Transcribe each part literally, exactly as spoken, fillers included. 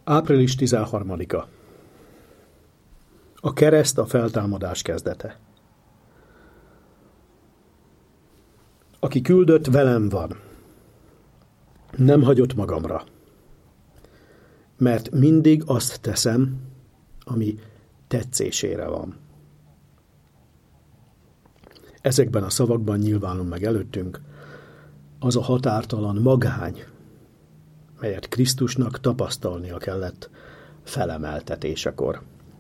április tizenharmadika. A kereszt a feltámadás kezdete. Aki küldött, velem van. Nem hagyott magamra. Mert mindig azt teszem, ami tetszésére van. Ezekben a szavakban nyilvánul meg előttünk az a határtalan magány, melyet Krisztusnak tapasztalnia kellett felemeltetésekor.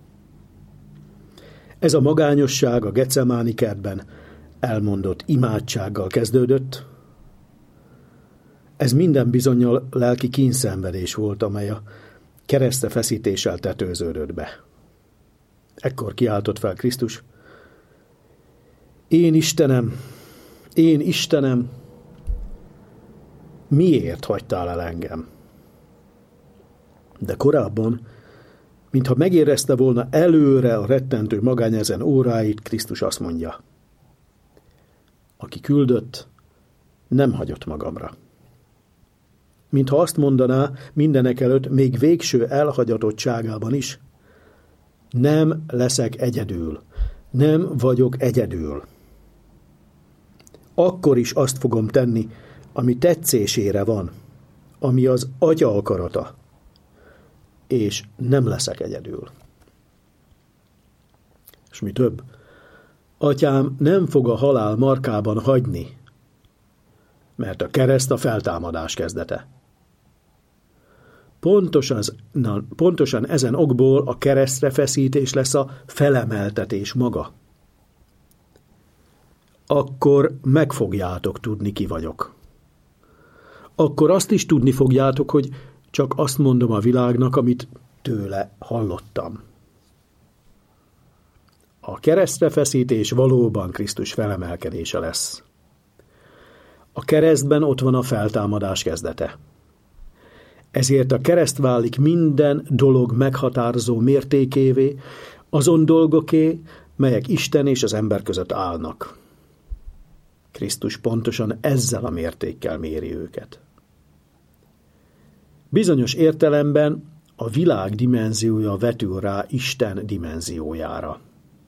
Ez a magányosság a Getsemáni kertben elmondott imádsággal kezdődött. Ez minden bizonnyal lelki kínszenvedés volt, amely a keresztre feszítéssel tetőződött be. Ekkor kiáltott fel Krisztus: Én Istenem, én Istenem, miért hagytál el engem? De korábban, mintha megérezte volna előre a rettentő magány ezen óráit, Krisztus azt mondja: Aki küldött, nem hagyott magamra. Mintha azt mondaná mindenek előtt, még végső elhagyatottságában is: Nem leszek egyedül, nem vagyok egyedül. Akkor is azt fogom tenni, ami tetszésére van, ami az Atya akarata, és nem leszek egyedül. És mi több, Atyám nem fog a halál markában hagyni, mert a kereszt a feltámadás kezdete. Pontosan, na, pontosan ezen okból a keresztre feszítés lesz a felemeltetés maga. Akkor meg fogjátok tudni, ki vagyok. Akkor azt is tudni fogjátok, hogy csak azt mondom a világnak, amit tőle hallottam. A keresztre feszítés valóban Krisztus felemelkedése lesz. A keresztben ott van a feltámadás kezdete. Ezért a kereszt válik minden dolog meghatározó mértékévé, azon dolgoké, melyek Isten és az ember között állnak. Krisztus pontosan ezzel a mértékkel méri őket. Bizonyos értelemben a világ dimenziója vetül rá Isten dimenziójára.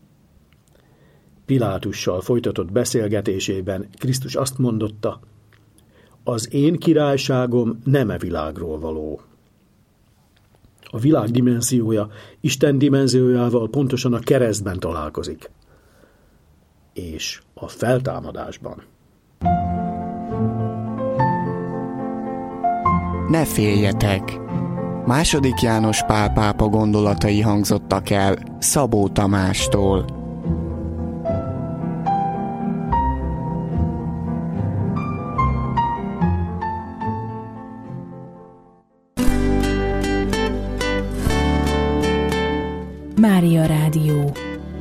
Pilátussal folytatott beszélgetésében Krisztus azt mondotta: Az én királyságom nem e világról való. A világ dimenziója Isten dimenziójával pontosan a keresztben találkozik. És a feltámadásban. Ne féljetek! Második János Pál pápa gondolatai hangzottak el Szabó Tamástól. Mária Rádió.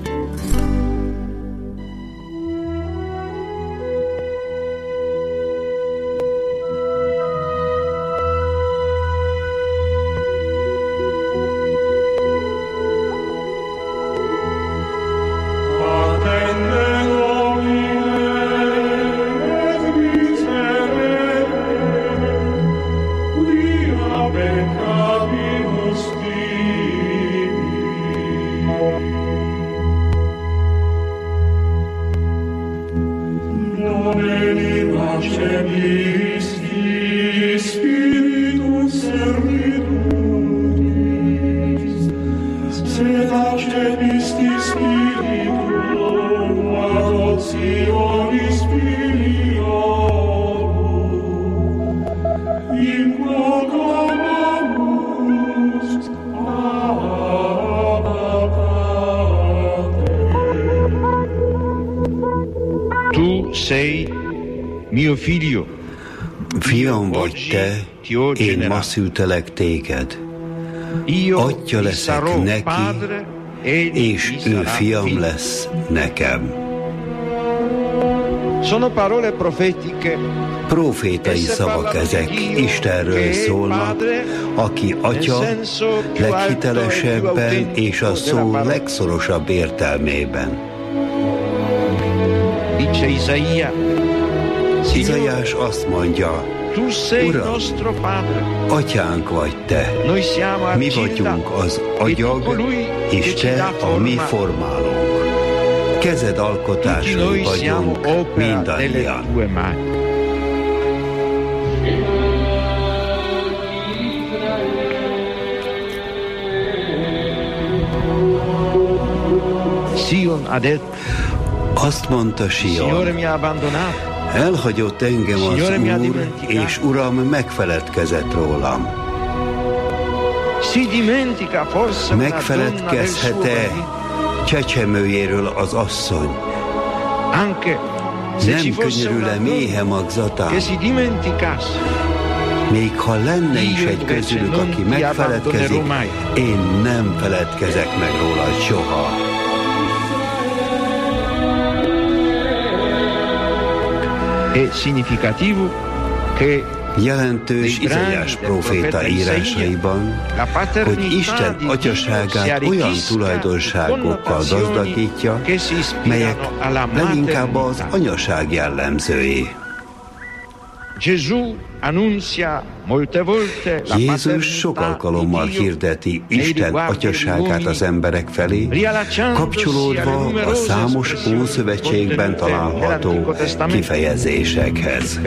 Fiam vagy te, én ma szültelek téged. Atya leszek neki, és ő fiam lesz nekem. Profétai szavak ezek, Istenről szólnak, aki Atya leghitelesebben és a szó legszorosabb értelmében. Izaiás azt mondja: Uram, atyánk vagy te, mi vagyunk az agyag, és te a mi formálónk. Kezed alkotásai vagyunk mindannyian. Azt mondta Sion, elhagyott engem az Úr, és Uram megfeledkezett rólam. Megfeledkezhet-e csecsemőjéről az asszony? Nem könyörül-e méhe magzatán? Még ha lenne is egy közülük, aki megfeledkezik, én nem feledkezek meg róla soha. Jelentős Izaiás próféta írásaiban, hogy Isten atyaságát olyan tulajdonságokkal gazdagítja, melyek leginkább az anyaság jellemzői. Jézus sok alkalommal hirdeti Isten atyaságát az emberek felé, kapcsolódva a számos Ószövetségben található kifejezésekhez.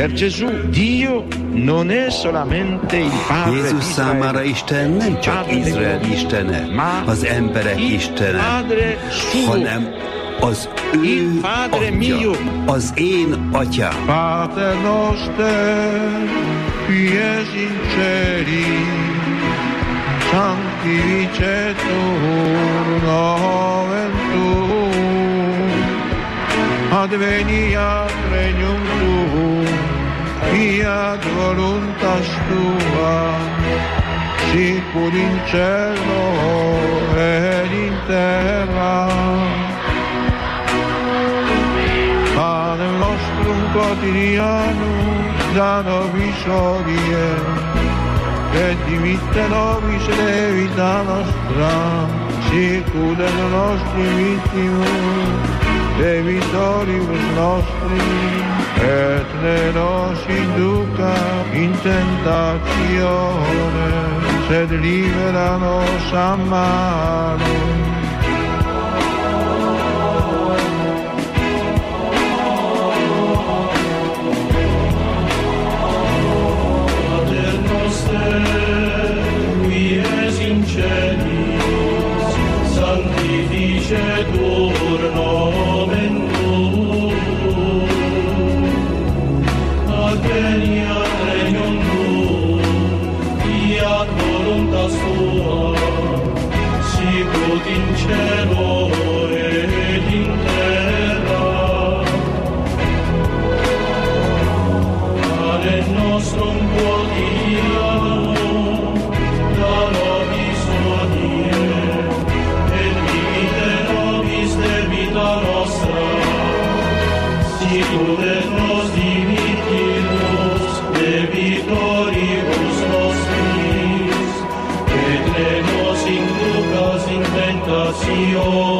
Jézus számára Isten nem csak Izrael istene, az emberek istene, hanem az ő atya, az én atyám. Pater noster, qui es in celi, sanctificetur nomen tuum, adveniat regnum tuum, fiat voluntas tua, sicur in cielo et in terra. Panem nostrum quotidianum da nobis hodie, et dimitte nobis debita nostra, sicur et nostri vittimus debitoribus nostri, et ne nos induca in tentatione, sed libera nos a malo. Sanctificetur nomen tuum, adveniat regnum tuum, fiat voluntas tua, sicut in cielo et in terra. Panem nostrum quotidianum da nobis hodie, sicur et nos dimittimus debitoribus nostris, et ne nos inducas in tentationem,